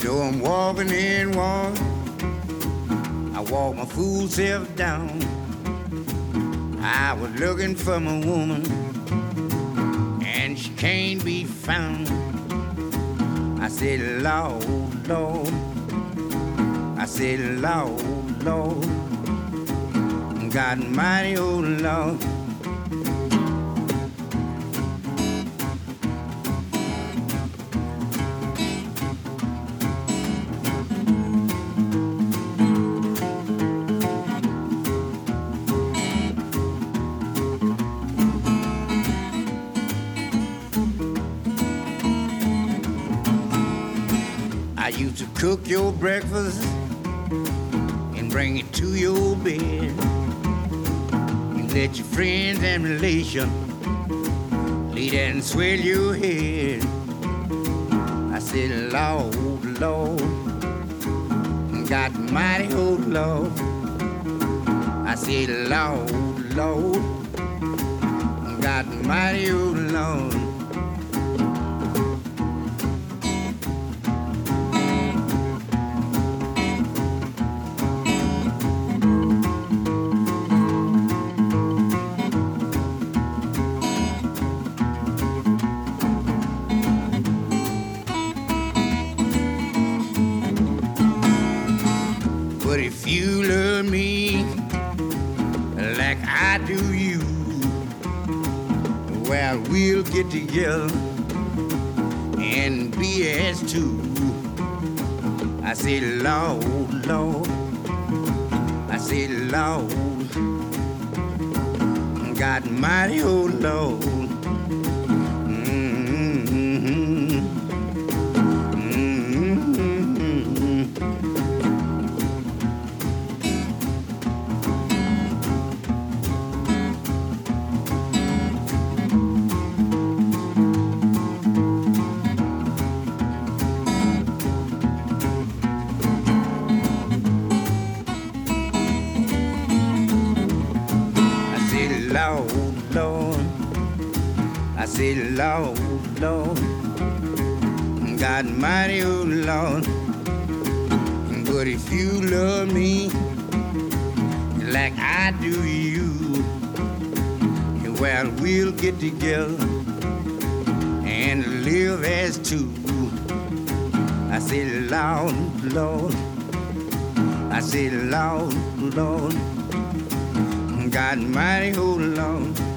Though I'm walking in one, I walk my fool self down. I was looking for my woman, and she can't be found. I said, Lord, Lord. I said, Lord, Lord. God mighty, oh Lord. I used to cook your breakfast and bring it to your bed. You let your friends and relations lay there and swell your head. I said, Lord, Lord, God mighty, oh Lord. I said, Lord, Lord, God mighty, oh Lord. But if you love me like I do you, well, we'll get together and be as two. I said, Lord, Lord. I said, Lord, God mighty, oh Lord. Lord, Lord, I said, Lord, Lord, God mighty, oh Lord. But if you love me like I do you, well, we'll get together and live as two. I said, Lord, Lord, I said, Lord, Lord, God mighty, oh Lord.